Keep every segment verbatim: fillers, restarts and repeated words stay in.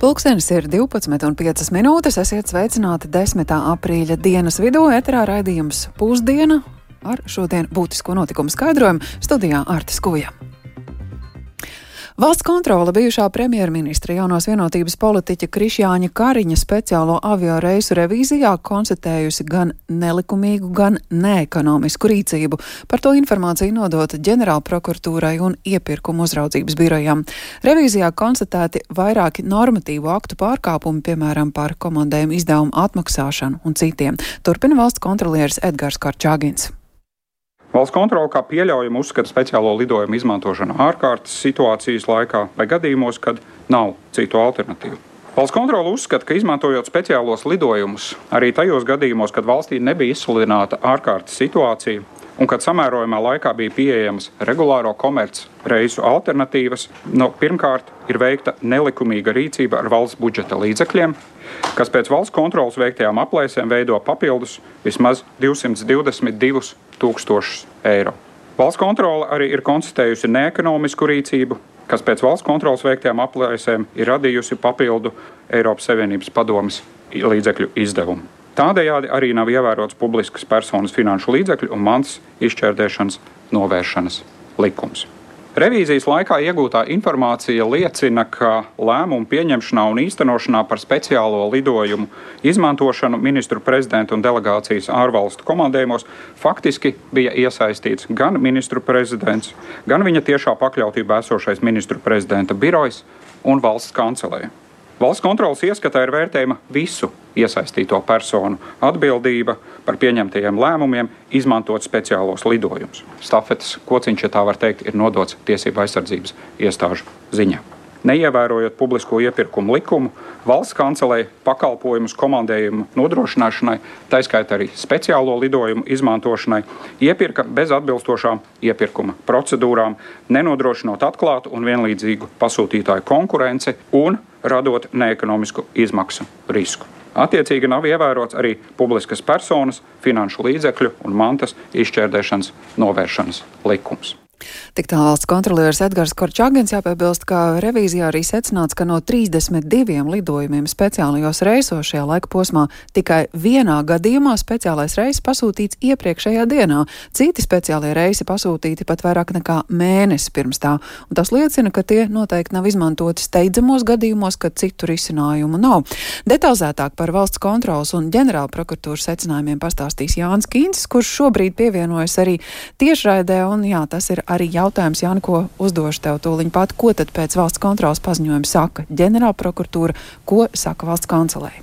Pulkstenis ir divpadsmit un piecas minūtes. Esiet sveicināti desmitā aprīļa dienas vidū. Eterā raidījums Pusdiena ar šodien būtisko notikumu skaidrojumu. Studijā Artis Kuja. Valsts kontrole bijušā premjerministra jaunās vienotības politiķa Krišjāņa Kariņa speciālo avio reisu revīzijā konstatējusi gan nelikumīgu, gan neekonomisku rīcību. Par to informāciju nodota ģenerālprokuratūrai un iepirkumu uzraudzības birojam. Revīzijā konstatēti vairāki normatīvu aktu pārkāpumi, piemēram, par komandējumu izdevumu atmaksāšanu un citiem. Turpina valsts kontrolieris Edgars Korčāgins. Valsts kontrole kā pieļaujumu uzskata speciālo lidojumu izmantošanu ārkārtas situācijas laikā vai gadījumos, kad nav citu alternatīvu. Valsts kontrole uzskata, ka izmantojot speciālos lidojumus arī tajos gadījumos, kad valstī nebija izsludināta ārkārtas situācija un kad samērojumā laikā bija pieejamas regulāro komerc reisu alternatīvas, no pirmkārt ir veikta nelikumīga rīcība ar valsts budžeta līdzekļiem, kas pēc valsts kontroles veiktajām aplēsēm veido papildus vismaz divsimt divdesmit divus tūkstošus eiro. Valsts kontrole arī ir konstatējusi neekonomisku rīcību, kas pēc valsts kontroles veiktajām aplēsēm ir radījusi papildu Eiropas Savienības padomes līdzekļu izdevumu. Tādējādi arī nav ievērots publiskas personas finanšu līdzekļu un mantas izšķērdēšanas novēršanas likums. Revīzijas laikā iegūtā informācija liecina, ka lēmumu pieņemšanā un īstenošanā par speciālo lidojumu izmantošanu ministru prezidenta un delegācijas ārvalstu komandējumos faktiski bija iesaistīts gan ministru prezidents, gan viņa tiešā pakļautībā esošais ministru prezidenta birojs un valsts kancelēja. Valsts kontroles ieskatā ir vērtējama visu iesaistīto personu atbildība par pieņemtajiem lēmumiem izmantot speciālos lidojumus. Stafetes kociņš, ja tā var teikt, ir nodots tiesību aizsardzības iestāžu ziņā. Neievērojot publisko iepirkumu likumu, valsts kancelei pakalpojumus komandējumu nodrošināšanai, taiskaitā arī speciālo lidojumu izmantošanai, iepirka bez atbilstošām iepirkuma procedūrām, nenodrošinot atklātu un vienlīdzīgu pasūtītāju konkurenci un radot neekonomisku izmaksu risku. Attiecīgi nav ievērots arī publiskas personas, finanšu līdzekļu un mantas izšķērdēšanas novēršanas likums. Tik tā valsts kontrolieris Edgars Korčāgins. Jāpiebilst, ka revīzijā arī secināts, ka no trīsdesmit diviem lidojumiem speciālajos reisos šajā laika posmā tikai vienā gadījumā speciālais reiss pasūtīts iepriekšējā dienā. Citi speciālie reisi pasūtīti pat vairāk nekā mēnesi pirms tā. Un tas liecina, ka tie noteikti nav izmantoti steidzamos gadījumos, kad citu risinājumu nav. Detalizētāk par valsts kontroles un ģenerālprokuratūras secinājumiem pastāstīs Jānis Kīncis, kurš šobrīd pievienojas arī tiešraidē. Un jā, tas ir arī jautājums, Jāni, ko uzdošu tev tūliņ pat. Ko tad pēc valsts kontroles paziņojuma saka ģenerālprokuratūra, ko saka valsts kancelei?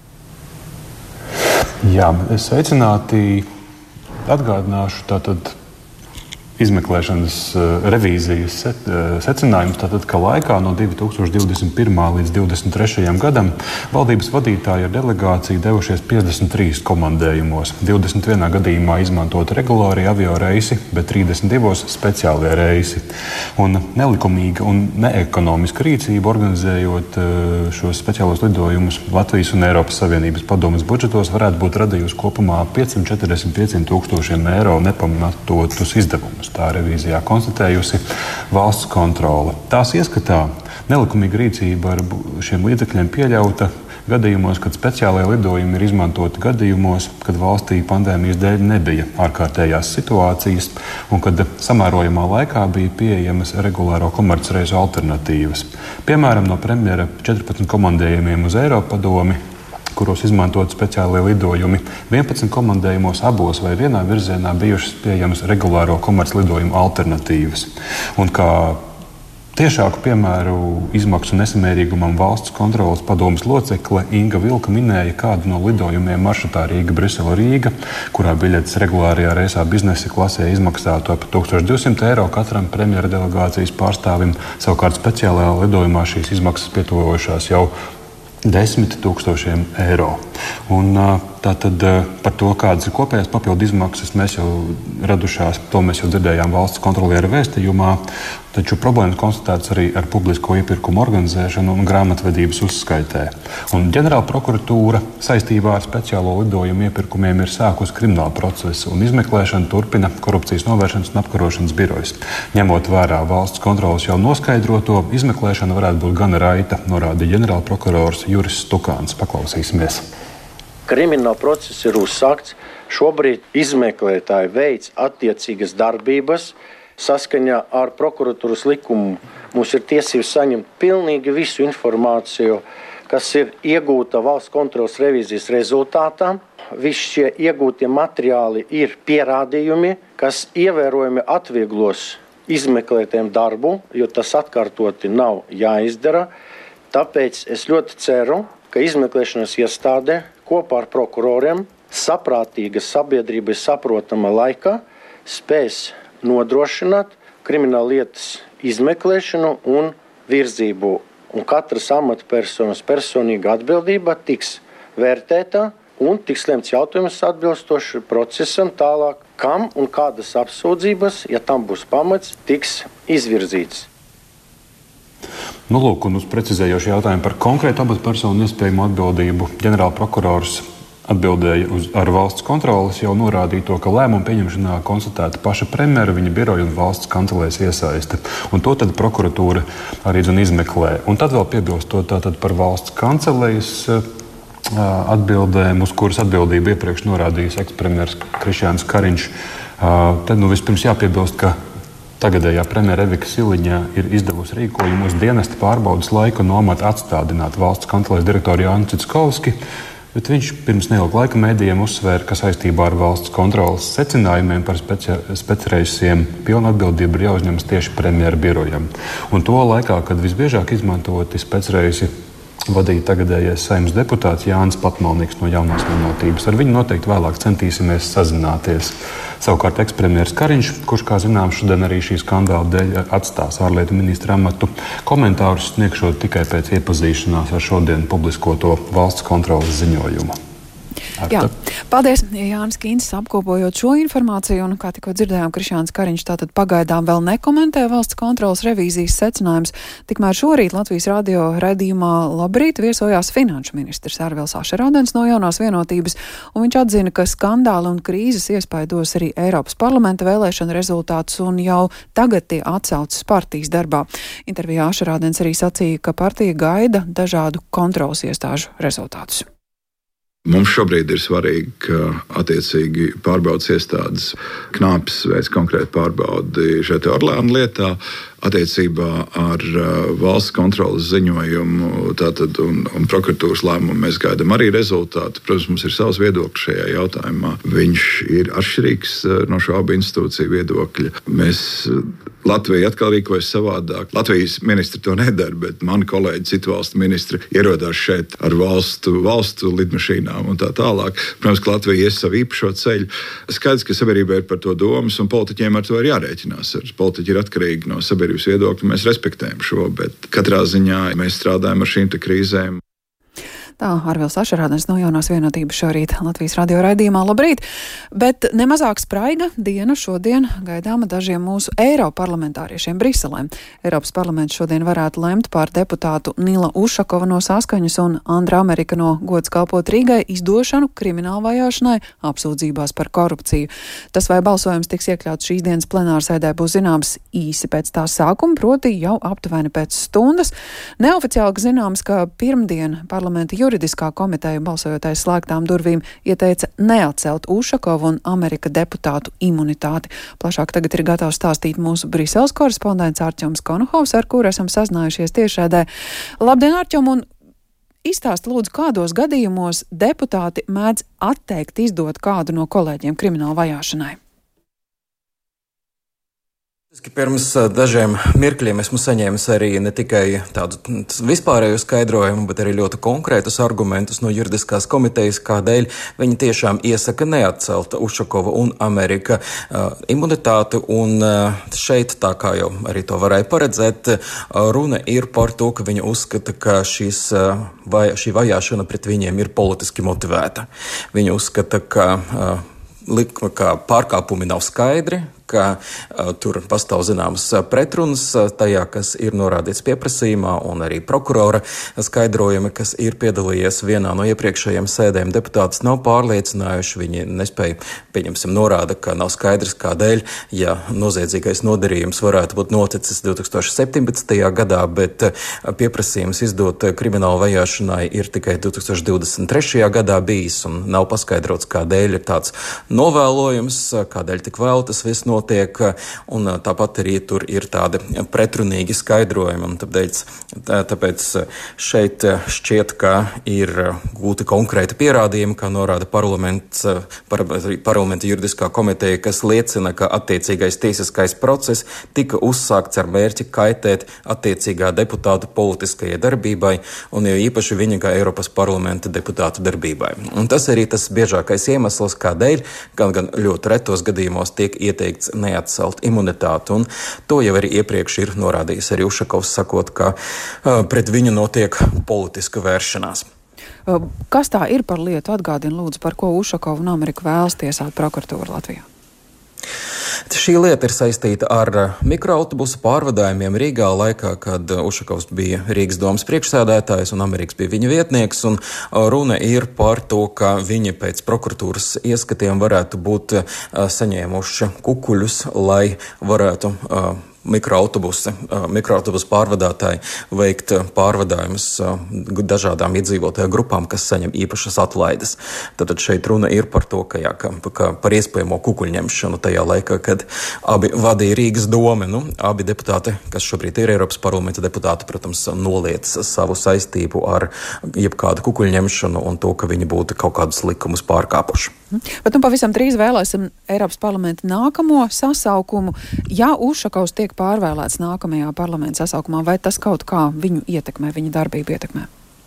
Jā, sveicināti. Atgādināšu tātad izmeklēšanas revīzijas secinājumus, tātad, ka laikā no divi tūkstoši divdesmit pirmā līdz divdesmit trešajam gadam valdības vadītāji ar delegāciju devušies piecdesmit trīs komandējumos. divdesmit vienā gadījumā izmantot regulāri avio reisi, bet trīsdesmit divos speciālie reisi. Un nelikumīga un neekonomiska rīcība organizējot šos speciālos lidojumus Latvijas un Eiropas Savienības padomes budžetos varētu būt radījusi kopumā piecsimt četrdesmit pieciem tūkstošiem eiro nepamatotus izdevumus. Tā revīzijā konstatējusi valsts kontrole. Tās ieskatā nelikumīga rīcība ar šiem līdzekļiem pieļauta gadījumos, kad speciālajie lidojumi ir izmantoti gadījumos, kad valstī pandēmijas dēļ nebija ārkārtējās situācijas un kad samērojamā laikā bija pieejamas regulāro komercreisu alternatīvas. Piemēram, no premjera četrpadsmit komandējumiem uz Eiropadomi, kuros izmantot speciālie lidojumi, vienpadsmit komandējumos abos vai vienā virzienā bijušas pieejamas regulāro komerclidojumu alternatīvas. Un kā tiešāku piemēru izmaksu nesamērīgumam valsts kontroles padomes locekle Inga Vilka minēja kādu no lidojumiem maršrutā Rīga-Brisele-Rīga, kurā biļetes regulārajā reisā biznesa klasē izmaksātu ap tūkstoš divsimt eiro katram premjera delegācijas pārstāvim. Savukārt speciālajā lidojumā šīs izmaksas pietuvojušās jau desmit tūkstošiem eiro. Un, Tātad par to, kādas ir kopējās papildu izmaksas, mēs jau radušās, to mēs jau dzirdējām valsts kontroliera vēstījumā, taču problēmas konstatētas arī ar publisko iepirkumu organizēšanu un grāmatvedības uzskaitē. Un ģenerāla prokuratūra saistībā ar speciālo lidojumu iepirkumiem ir sākusi kriminālu procesu un izmeklēšanu turpina Korupcijas novēršanas un apkarošanas birojas. Ņemot vērā valsts kontrolas jau noskaidroto, izmeklēšana varētu būt gana raita, norādīja ģenerāla prokurors Juris Stukāns. Paklausīsimies. Krimināla process ir uzsākts. Šobrīd izmeklētāji veic attiecīgas darbības. Saskaņā ar prokuratūras likumu mums ir tiesības saņemt pilnīgi visu informāciju, kas ir iegūta valsts kontrolas revīzijas rezultātā. Visi šie iegūtie materiāli ir pierādījumi, kas ievērojami atvieglos izmeklētājiem darbu, jo tas atkārtoti nav jāizdara. Tāpēc es ļoti ceru, ka izmeklēšanas iestāde kopā ar prokuroriem saprātīga sabiedrībai saprotama laikā spēs nodrošināt krimināla lietas izmeklēšanu un virzību. Un katras amatpersonas personīga atbildība tiks vērtēta un tiks lemts jautājums atbilstoši procesam tālāk, kam un kādas apsūdzības, ja tam būs pamats, tiks izvirzīts. Nu, lūk, un uz precizējošu jautājumu par konkrētu amatpersonu iespējamo atbildību ģenerāla prokurors atbildēja uz, ar valsts kontrolas, jau norādīja to, ka lēmumu pieņemšanā konstatēta paša premjera, viņa biroja un valsts kancelēs iesaiste. Un to tad prokuratūra arī zin izmeklē. Un tad vēl piebilstot tātad par valsts kancelējas atbildēm, uz kuras atbildību iepriekš norādījis ekspremjers Krišjānis Kariņš. Tad nu vispirms jāpiebilst, ka tagadējā premjera Evika Siliņa ir izdevusi rīkojumu uz dienesta pārbaudas laiku no amata atstādināt valsts kancelēs direktoru Jānu Cickovski, bet viņš pirms neilga laika mēdījiem uzsvēra, ka saistībā ar valsts kontrolas secinājumiem par specreisiem pilnu atbildību ir jāuzņemas tieši premjera birojam. Un to laikā, kad visbiežāk izmantoti specreisi vadīja tagadējais Saeimas deputāts Jānis Platmalnieks no Jaunās Vienotības. Ar viņu noteikti vēlāk centīsimies sazināties. Savukārt ekspremjers Kariņš, kurš, kā zināms, šodien arī šī skandāla dēļ atstās ārlietu ministra amatu, komentārus sniegšot tikai pēc iepazīšanās ar šodien publiskoto valsts kontrolas ziņojumu. Jā, paldies, Jānis Kīncis, apkopojot šo informāciju, un, kā tikko dzirdējām, Krišjānis Kariņš tātad pagaidām vēl nekomentē valsts kontrolas revīzijas secinājumus. Tikmēr šorīt Latvijas radio raidījumā Labrīt viesojās finanšu ministrs Arvils Ašerādens no Jaunās Vienotības, un viņš atzina, ka skandāli un krīzes iespaidos arī Eiropas parlamenta vēlēšana rezultātus, un jau tagad tie atcaucas partijas darbā. Intervijā Ašerādens arī sacīja, ka partija gaida dažādu kontrolas iestāžu rezultātus. Mums šobrīd ir svarīgi, ka attiecīgi pārbaudas iestādes Knāpis veids konkrēti pārbaudi šeit Orleāna lietā. Attiecībā ar valsts kontrolas ziņojumu tātad, un, un prokuratūras lēmumu mēs gaidām arī rezultātu. Protams, mums ir savs viedoklis šajā jautājumā. Viņš ir atšķirīgs no šo abu institūciju viedokļa. Mēs Latvija atkal rīkojas savādāk. Latvijas ministri to nedara, bet mani kolēģi, citu valstu ministri ierodās šeit ar valstu, valstu lidmašīnām un tā tālāk. Protams, ka Latvija ies savu īpašo ceļu. Skaidrs, ka sabiedrībai ir par to domas, un politiķiem ar to ir jārēķinās. Politiķi ir atkarīgi no sabiedrības viedokļa, mēs respektējam šo, bet katrā ziņā mēs strādājam ar šīm te krīzēm. Tā Arvils Ašerādens no Jaunās Vienotības šorīt Latvijas radio raidījumā Labrīt. Bet nemazāk spraiga diena šodien gaidāma dažiem mūsu eiroparlamentāriešiem Briselē. Eiropas parlaments šodien varētu lemt par deputātu Nila Ušakova no Saskaņas un Andra Amerika no Gods kalpot Rīgai izdošanu krimināla vajāšanai apsūdzībās par korupciju. Tas, vai balsojums tiks iekļauts šīs dienas plenārsēdē, būs zināms īsi pēc tā sākuma, proti jau aptuveni pēc stundas. Neoficiāli zināms, ka pirmdien parlamenta juridiskā komiteja balsojot aiz slēgtām durvīm ieteica neatcelt Ušakovu un Amerika deputātu imunitāti. Plašāk tagad ir gatavs stāstīt mūsu Briseles korespondents Arķoms Konohovs, ar kuru esam sazinājušies tiešraidē. Labdien, Arķom, un izstāsti lūdzu, kādos gadījumos deputāti mēdz atteikt izdot kādu no kolēģiem krimināla vajāšanai? Pirms dažiem mirkļiem esmu saņēmis arī ne tikai tādu vispārēju skaidrojumu, bet arī ļoti konkrētus argumentus no juridiskās komitejas, kādēļ viņi tiešām iesaka neatcelt Ušakova un Amerika uh, imunitāti. Un uh, šeit, tā kā jau arī to varēja paredzēt, uh, runa ir par to, ka viņi uzskata, ka šis, uh, vai, šī vajāšana pret viņiem ir politiski motivēta. Viņi uzskata, ka uh, likuma, ka pārkāpumi nav skaidri, ka uh, tur pastāv zināmas pretrunas uh, tajā, kas ir norādīts pieprasījumā, un arī prokurora skaidrojumi, kas ir piedalījies vienā no iepriekšējiem sēdēm. Deputātus nav pārliecinājuši, viņi nespēja, pieņemsim, norāda, ka nav skaidrs, kādēļ, ja noziedzīgais nodarījums varētu būt noticis divi tūkstoši septiņpadsmitajā gadā, bet uh, pieprasījums izdot kriminālu vajāšanai ir tikai divi tūkstoši divdesmit trešajā gadā bijis, un nav paskaidrots, kādēļ ir tāds novēlojums, kādēļ tik vēl tas viss notiek. Notiek, un tāpat arī tur ir tādi pretrunīgi skaidrojumi. Un tāpēc, tāpēc šeit šķiet, ka ir gūti konkrēti pierādījumi, kā norāda parlaments, par, parlamenta juridiskā komiteja, kas liecina, ka attiecīgais tiesiskais process tika uzsākts ar mērķi kaitēt attiecīgā deputāta politiskajai darbībai, un jau īpaši viņa kā Eiropas parlamenta deputāta darbībai. Un tas arī tas biežākais iemesls, kādēļ gan, gan ļoti retos gadījumos tiek ieteikts neatcelt imunitāti, un to jau arī iepriekš ir norādījis arī Ušakovs, sakot, ka uh, pret viņu notiek politiska vēršanās. Kas tā ir par lietu? Atgādina lūdzu, par ko Ušakovu un Ameriku vēlas tiesāt prokuratūra Latvijā. Šī lieta ir saistīta ar mikroautobusu pārvadājumiem Rīgā laikā, kad Ušakovs bija Rīgas domas priekšsēdētājs un Amerikas bija viņa vietnieks, un runa ir par to, ka viņi pēc prokuratūras ieskatiem varētu būt saņēmuši kukuļus, lai varētu mikroautobusi, mikroautobusu pārvadātāji veikt pārvadājumus dažādām iedzīvotāju grupām, kas saņem īpašas atlaides. Tātad šeit runa ir par to, ka, jā, ka, ka par iespējamo kukuļņemšanu tajā laikā, kad abi vadīja Rīgas doma. Nu, abi deputāti, kas šobrīd ir Eiropas parlamenta deputāti, protams, noliec savu saistību ar jebkādu kukuļņemšanu un to, ka viņi būtu kaut kādus likumus pārkāpuši. Bet nu pavisam drīz vēlēsim Eiropas parlamenta nākamo sasaukumu. Ja Ušakovs tiek pārvēlēts nākamajā parlamenta sasaukumā, vai tas kaut kā viņu ietekmē, viņa darbību ietekmē?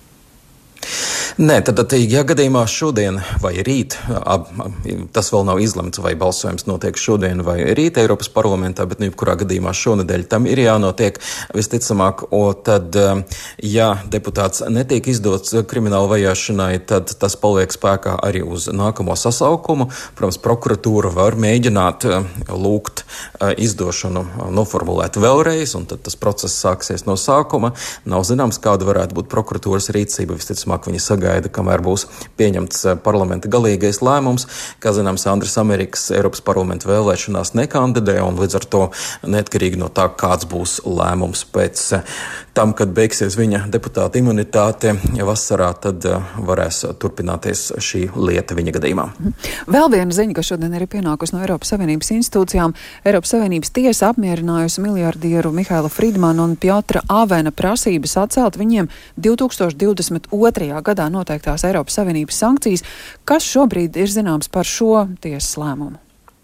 Nē, tad, tad ja gadījumā šodien vai rīt, ab, tas vēl nav izlemts, vai balsojums notiek šodien vai rīt Eiropas parlamentā, bet nu jebkurā gadījumā šonedēļ tam ir jānotiek visticamāk, o tad, ja deputāts netiek izdots krimināla vajāšanai, tad tas paliek spēkā arī uz nākamo sasaukumu. Protams, prokuratūra var mēģināt lūgt izdošanu noformulēt vēlreiz, un tad tas process sāksies no sākuma. Nav zināms, kāda varētu būt prokuratūras rīcība, visticamāk viņi sagaida, kamēr būs pieņemts parlamenta galīgais lēmums. Kā zināms, Andris Amerikas Eiropas parlamenta vēlēšanās nekandidē, un līdz ar to neatkarīgi no tā, kāds būs lēmums pēc tam, kad beigsies viņa deputāta imunitāte vasarā, tad varēs turpināties šī lieta viņa gadījumā. Vēl viena ziņa, kas šodien ir pienākusi no Eiropas Savienības institūcijām. Eiropas Savienības tiesa apmierinājusi miljardieru Mihailu Fridmanu un Pjotra Avena prasības atcelt viņiem divi tūkstoši divdesmit otrajā gadā noteiktās Eiropas Savienības sankcijas. Kas šobrīd ir zināms par šo tiesas lēmumu?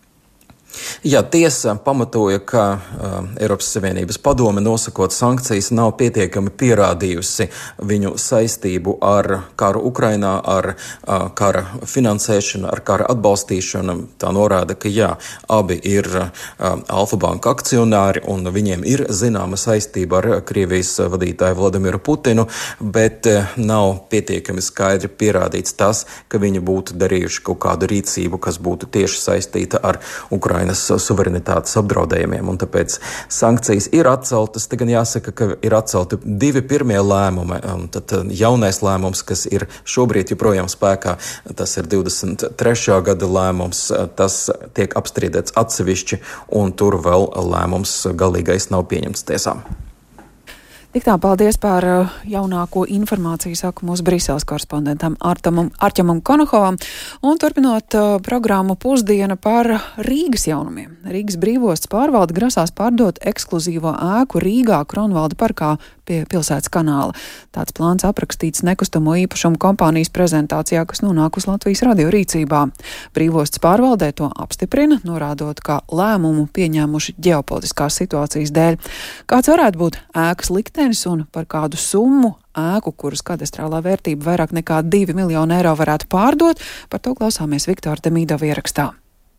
Jā, tiesa pamatoja, ka uh, Eiropas Savienības padome nosakot sankcijas nav pietiekami pierādījusi viņu saistību ar karu Ukrainā, ar uh, kara finansēšanu, ar kara atbalstīšanu. Tā norāda, ka jā, abi ir uh, Alfa Banka akcionāri un viņiem ir zināma saistība ar Krievijas vadītāju Vladimiru Putinu, bet uh, nav pietiekami skaidri pierādīts tas, ka viņi būtu darījuši kaut kādu rīcību, kas būtu tieši saistīta ar Ukrainas suverenitātes apdraudējumiem, un tāpēc sankcijas ir atceltas. Te gan jāsaka, ka ir atcelti divi pirmie lēmumi, un tad jaunais lēmums, kas ir šobrīd joprojām spēkā, tas ir divdesmit trešā gada lēmums, tas tiek apstrīdēts atsevišķi, un tur vēl lēmums galīgais nav pieņemts tiesām. Tik tā, paldies par jaunāko informāciju, saku mūsu Briseles korespondentam Arķemam Konohovam. Un turpinot uh, programmu Pusdiena par Rīgas jaunumiem. Rīgas brīvostas pārvalde grasās pārdot ekskluzīvo ēku Rīgā Kronvalda parkā pie pilsētas kanāla. Tāds plāns aprakstīts nekustamo īpašumu kompānijas prezentācijā, kas nonāk uz Latvijas radio rīcībā. Brīvostas pārvaldē to apstiprina, norādot, ka lēmumu pieņēmuši ģeopolitiskās situācijas dēļ. Kāds varētu būt ēkas liktenis un par kādu summu ēku, kuras kadastrālā vērtība vairāk nekā divi miljoni eiro varētu pārdot, par to klausāmies Viktora Demīdova ierakstā.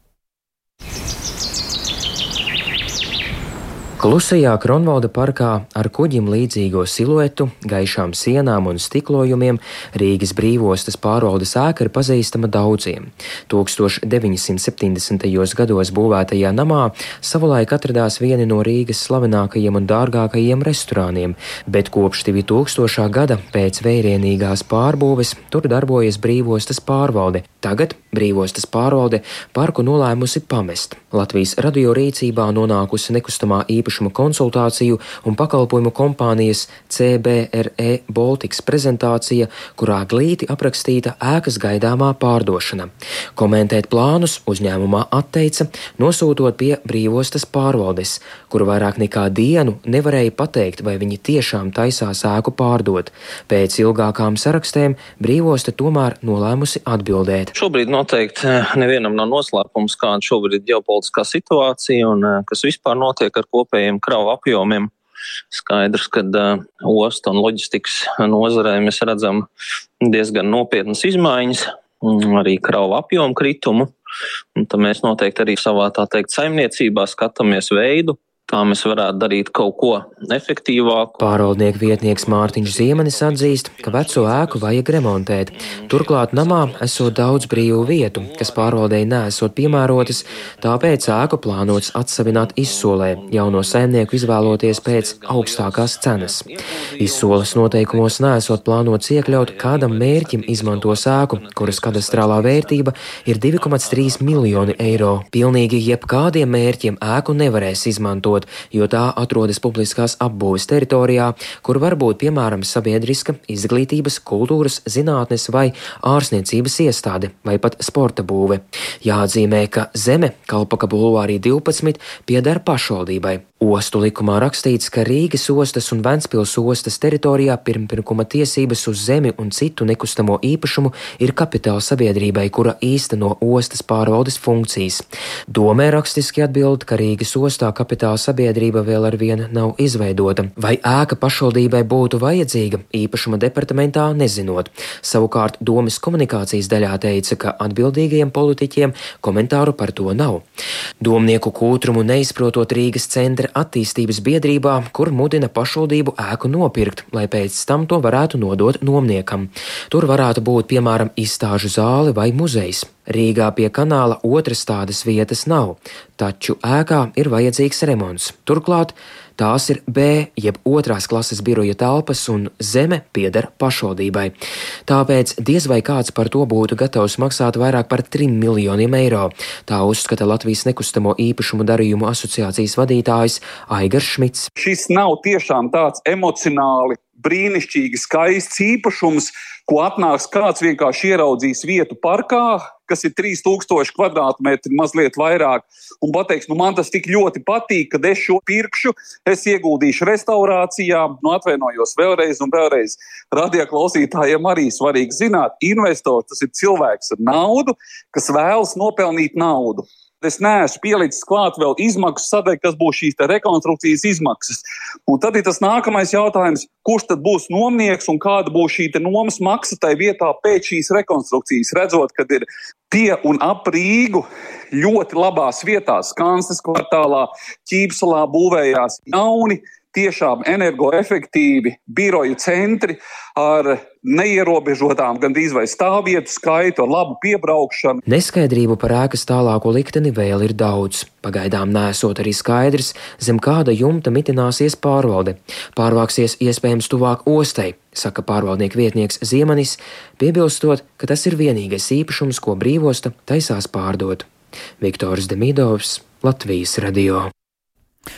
Klusajā Kronvalda parkā ar kuģim līdzīgo siluetu, gaišām sienām un stiklojumiem Rīgas brīvostas pārvaldes ēka ir pazīstama daudziem. tūkstoš deviņi simti septiņdesmitajos gados būvētajā namā savulaik atradās vieni no Rīgas slavenākajiem un dārgākajiem restorāniem, bet kopš divi tūkstošā gada pēc vērienīgās pārbūves tur darbojas brīvostas pārvalde. Tagad brīvostas pārvalde parku nolēmusi pamest. Latvijas radio rīcībā nonākusi nekustamā īpašuma konsultāciju un pakalpojumu kompānijas C B R E Baltics prezentācija, kurā glīti aprakstīta ēkas gaidāmā pārdošana. Komentēt plānus uzņēmumā atteica, nosūtot pie brīvostas pārvaldes, kuru vairāk nekā dienu nevarēja pateikt, vai viņi tiešām taisās ēku pārdot. Pēc ilgākām sarakstēm brīvosta tomēr nolēmusi atbildēt. Šobrīd noteikti nevienam nav noslēpums, kāda šobrīd ir ģeopolitiskā situācija un kas vispār notiek ar kopējiem kravu apjomiem. Skaidrs, ka uh, ostu un loģistikas nozarē mēs redzam diezgan nopietnas izmaiņas, arī kravu apjomu kritumu. Un tad mēs noteikti arī savā tā teikt saimniecībā skatāmies veidu, kā mēs varētu darīt kaut ko efektīvāku. Pārvaldnieku vietnieks Mārtiņš Ziemenis atzīst, ka veco ēku vajag remontēt. Turklāt namā esot daudz brīvu vietu, kas pārvaldei neesot piemērotas, tāpēc ēku plānots atsavināt izsolē, jauno saimnieku izvēloties pēc augstākās cenas. Izsoles noteikumos neesot plānots iekļaut, kādam mērķim izmantos ēku, kuras kadastrālā vērtība ir divi komats trīs miljoni eiro. Pilnīgi jebkādiem mērķiem ēku nevarēs izmantot, jo tā atrodas publiskās apbūves teritorijā, kur var būt piemēram sabiedriska, izglītības, kultūras, zinātnes vai ārsniecības iestāde vai pat sporta būve. Jāatzīmē, ka zeme Kalpaka bulvārī divpadsmit pieder pašvaldībai. Ostu likumā rakstīts, ka Rīgas ostas un Ventspils ostas teritorijā pirmpirkuma tiesības uz zemi un citu nekustamo īpašumu ir kapitāla sabiedrībai, kura īsteno ostas pārvaldes funkcijas. Domē rakstiski atbild, ka Rīgas ostā kapitāla sabiedrība vēl ar vienu nav izveidota. Vai ēka pašvaldībai būtu vajadzīga, īpašuma departamentā nezinot. Savukārt domes komunikācijas daļā teica, ka atbildīgajiem politiķiem komentāru par to nav. Domnieku kūtrumu neizprotot Rīgas centra attīstības biedrībā, kur mudina pašvaldību ēku nopirkt, lai pēc tam to varētu nodot nomniekam. Tur varētu būt, piemēram, izstāžu zāle vai muzejs. Rīgā pie kanāla otras tādas vietas nav, taču ēkā ir vajadzīgs remonts. Turklāt tās ir B, jeb otrās klases biroja telpas un zeme pieder pašvaldībai. Tāpēc diez vai kāds par to būtu gatavs maksāt vairāk par trim miljoniem eiro. Tā uzskata Latvijas nekustamo īpašumu darījumu asociācijas vadītājs Aigars Šmits. Šis nav tiešām tāds emocionāli brīnišķīgi skaists īpašums, ko atnāks kāds vienkārši ieraudzīs vietu parkā, kas ir trīs tūkstoši kvadrātmetri, mazliet vairāk, un pateiks, nu man tas tik ļoti patīk, kad es šo pirkšu, es ieguldīšu restaurācijā, nu atvainojos vēlreiz un vēlreiz. Radio klausītājiem arī svarīgi zināt, investors tas ir cilvēks ar naudu, kas vēlas nopelnīt naudu. Es neesmu pielicis klāt vēl izmaksu sadaļu, kas būs šīs rekonstrukcijas izmaksas. Un tad ir tas nākamais jautājums, kurš tad būs nomnieks un kāda būs šī nomas maksa tai vietā pēc šīs rekonstrukcijas, redzot, kad ir pie un ap Rīgu ļoti labās vietās, Skanstes kvartālā, Ķīpsalā būvējās jauni, tiešām energoefektīvi biroju centri ar neierobežotām gandrīz vai stāvvietu skaitu, ar labu piebraukšanu. Neskaidrību par ēkas tālāko likteni vēl ir daudz. Pagaidām nesot arī skaidrs, zem kāda jumta mitināsies pārvalde. Pārvāksies iespējams tuvāk ostai, saka pārvaldnieku vietnieks Ziemenis, piebilstot, ka tas ir vienīgais īpašums, ko brīvosta taisās pārdot. Viktors Demīdovs, Latvijas radio.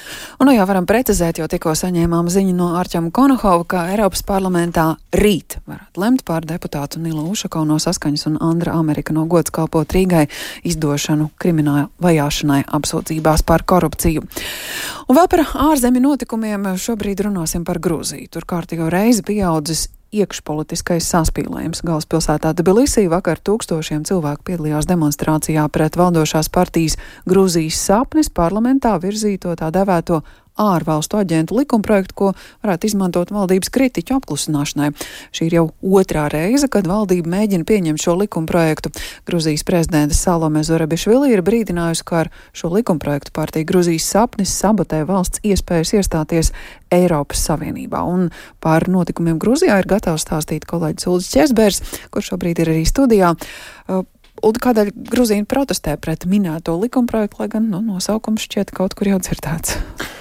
Un nu jā, varam precizēt, jo tikko saņēmām ziņu no Arķama Konohova, ka Eiropas parlamentā rīt varētu lemt par deputātu Nilu Ušakovu no Saskaņas un Andra Amerika no gods kalpot Rīgai izdošanu krimināla vajāšanai apsūdzībās par korupciju. Un vēl par ārzemju notikumiem šobrīd runāsim par Grūziju. Tur kārtīgo reizi pieaudzis iekšpolitiskais saspīlējums. Galvaspilsētā Tbilisī vakar tūkstošiem cilvēku piedalījās demonstrācijā pret valdošās partijas Grūzijas sapnis parlamentā virzīto tā devēto ārvalstu aģentu likumprojektu, ko varētu izmantot valdības kritiķu apklusināšanai. Šī ir jau otrā reize, kad valdība mēģina pieņemt šo likumprojektu. Gruzijas prezidente Salome Zurabišvili ir brīdinājusi, ka ar šo likumprojektu partija Gruzijas sapnis sabotē valsts iespējas iestāties Eiropas Savienībā. Un par notikumiem Gruzijā ir gatavs stāstīt kolēģis Uldis Česbergs, kurš šobrīd ir arī studijā. Uh, Uldi, kādēļ Gruzija protestē pret minēto likumprojektu, lai gan nu, nosaukums šķiet kaut kur jau dzirdēts?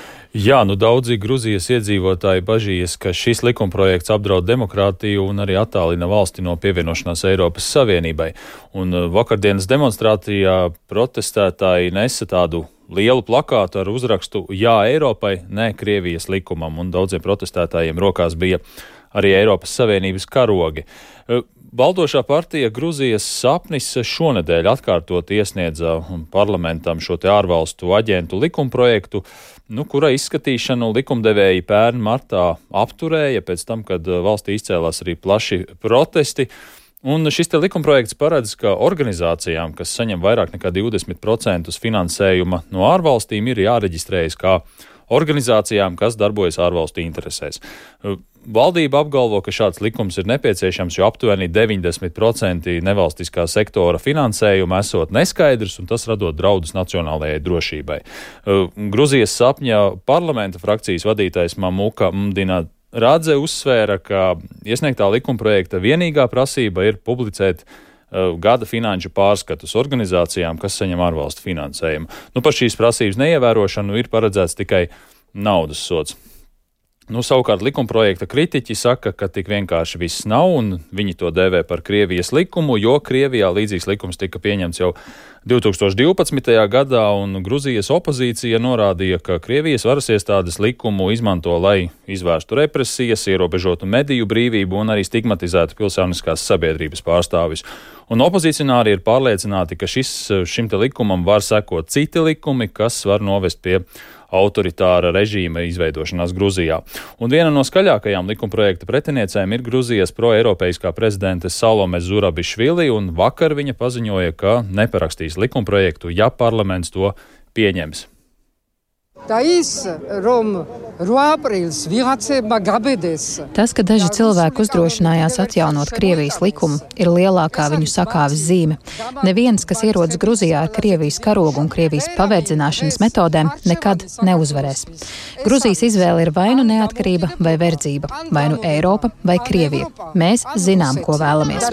Jā, nu daudzi Gruzijas iedzīvotāji bažījas, ka šis likumprojekts apdraud demokrātiju un arī attālina valsti no pievienošanās Eiropas Savienībai. Un vakardienas demonstrācijā protestētāji nesa tādu lielu plakātu ar uzrakstu Jā Eiropai, ne Krievijas likumam, un daudziem protestētājiem rokās bija arī Eiropas Savienības karogi. Valdošā partija Gruzijas sapnis šonedēļ atkārtot iesniedza parlamentam šo te ārvalstu aģentu likumprojektu, nu, kura izskatīšanu likumdevēji pērn martā apturēja pēc tam, kad valstī izcēlās arī plaši protesti. Un šis te likumprojekts paredz, ka organizācijām, kas saņem vairāk nekā divdesmit procentus finansējuma no ārvalstīm, ir jāreģistrējas kā organizācijām, kas darbojas ārvalstu interesēs. Valdība apgalvo, ka šāds likums ir nepieciešams, jo aptuveni deviņdesmit procenti nevalstiskā sektora finansējuma esot neskaidrs, un tas radot draudus nacionālajai drošībai. Gruzijas sapņa parlamenta frakcijas vadītājs Mamuka Mdina Radze uzsvēra, ka iesniegtā likumprojekta vienīgā prasība ir publicēt gada finanšu pārskatus organizācijām, kas saņem ārvalstu finansējumu. Nu, par šīs prasības neievērošanu ir paredzēts tikai naudas sods. Nu, savukārt likumprojekta kritiķi saka, ka tik vienkārši viss nav, un viņi to dēvē par Krievijas likumu, jo Krievijā līdzīgs likums tika pieņemts jau divi tūkstoši divpadsmitajā gadā, un Gruzijas opozīcija norādīja, ka Krievijas varas iestādes likumu izmanto, lai izvērstu represijas, ierobežotu mediju brīvību un arī stigmatizētu pilsoniskās sabiedrības pārstāvis. Un opozicionāri ir pārliecināti, ka šis, šim te likumam var sekot citi likumi, kas var novest pie autoritāra režīma izveidošanās Gruzijā. Un viena no skaļākajām likumprojekta pretiniecēm ir Gruzijas proeiropeiskā prezidente Salome Zurabišvili, un vakar viņa paziņoja, ka neparakstīs likumprojektu, ja parlaments to pieņems. Tas, ka daži cilvēki uzdrošinājās atjaunot Krievijas likumu, ir lielākā viņu sakāves zīme. Neviens, kas ierodas Gruzijā ar Krievijas karogu un Krievijas paverdzināšanas metodēm, nekad neuzvarēs. Gruzijas izvēle ir vai nu neatkarība vai verdzība, vai nu Eiropa vai Krievija. Mēs zinām, ko vēlamies.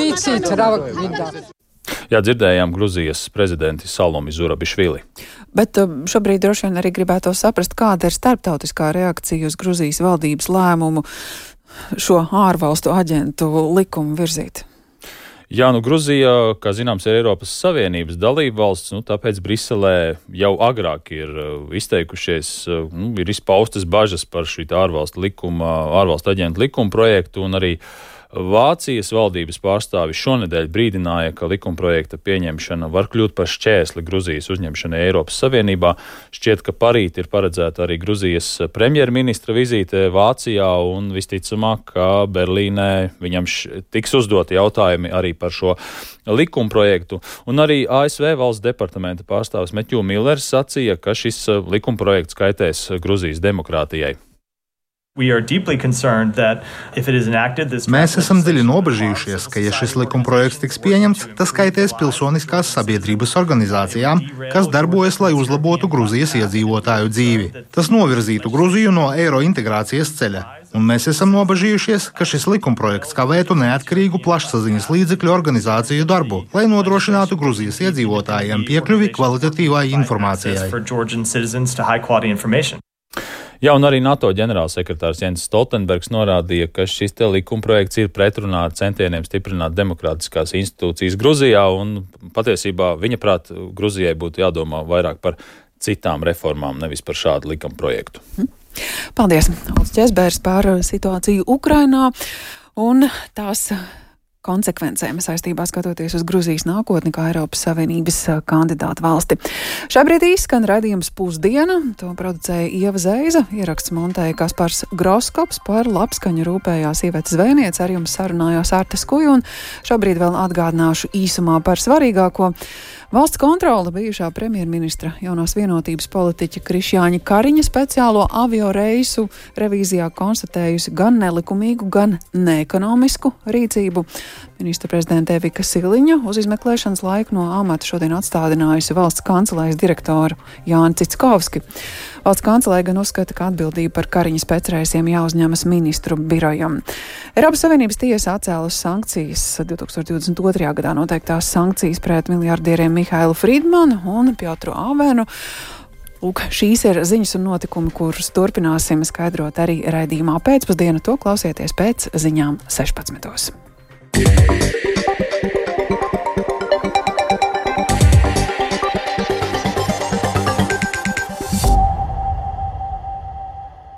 Jā, dzirdējām Gruzijas prezidenti Salomi Zurabišvili. Bet šobrīd droši vien arī gribētu saprast, kāda ir starptautiskā reakcija uz Gruzijas valdības lēmumu šo ārvalstu aģentu likumu virzīt. Jā, nu Gruzija, kā zināms, ir Eiropas Savienības dalība valsts, nu tāpēc Briselē jau agrāk ir izteikušies, nu, ir izpaustas bažas par šī ārvalstu likuma, ārvalstu aģentu likuma projektu, un arī Vācijas valdības pārstāvi šonedēļ brīdināja, ka likumprojekta pieņemšana var kļūt par šķēsli Gruzijas uzņemšanai Eiropas Savienībā. Šķiet, ka parīt ir paredzēta arī Gruzijas premjerministra vizīte Vācijā, un visticamāk, ka Berlīnē viņam š... tiks uzdoti jautājumi arī par šo likumprojektu. Un arī A S V valsts departamenta pārstāvis Metju Millers sacīja, ka šis likumprojekts kaitēs Gruzijas demokrātijai. Mēs esam dziļi nobežījušies, ka, ja šis likumprojekts tiks pieņemts, tas kaitēs pilsoniskās sabiedrības organizācijām, kas darbojas, lai uzlabotu Gruzijas iedzīvotāju dzīvi. Tas novirzītu Gruziju no eiro integrācijas ceļa. Un mēs esam nobežījušies, ka šis likumprojekts kavētu neatkarīgu plašsaziņas līdzekļu organizāciju darbu, lai nodrošinātu Gruzijas iedzīvotājiem piekļuvi kvalitatīvai informācijai. Jā, un arī NATO ģenerālsekretārs Jens Stoltenbergs norādīja, ka šis te likumprojekts ir pretrunā ar centieniem stiprināt demokrātiskās institūcijas Gruzijā, un patiesībā viņa prāt Gruzijai būtu jādomā vairāk par citām reformām, nevis par šādu likuma projektu. Paldies, Alts Ķesbērs, par situāciju Ukrainā un tās konsekvencēm saistībā skatoties uz Gruzijas nākotni kā Eiropas Savienības kandidātu valsti. Šā brīdī izskan raidījums Pusdiena, to producēja Ieva Zeiza, ieraksts montēja Kaspars Groskops, par labskaņu rūpējās Iveta Zvēniece, ar jums sarunājās Arta Skuja, un šobrīd vēl atgādināšu īsumā par svarīgāko. Valsts kontrole bijušā premjerministra jaunās vienotības politiķa Krišjāņa Kariņa speciālo avio reisu revīzijā konstatējusi gan nelikumīgu, gan neekonomisku rīcību. Ministra prezidenta Evika Siliņa uz izmeklēšanas laiku no amata šodien atstādinājusi valsts kancelējas direktoru Jāni Cickovski. Valsts kancelēja gan uzskata, ka atbildība par Kariņas pēcreisiem jāuzņemas ministru birojam. Eiropas Savienības tiesa atcēlus sankcijas divi tūkstoši divdesmit otrajā gadā noteiktās sankcijas pret miljardieriem Mihailu Friedmanu un Piotru Avenu. Lūk, šīs ir ziņas un notikumi, kurus turpināsim skaidrot arī raidījumā Pēcpusdiena. To klausieties pēc ziņām sešpadsmitos.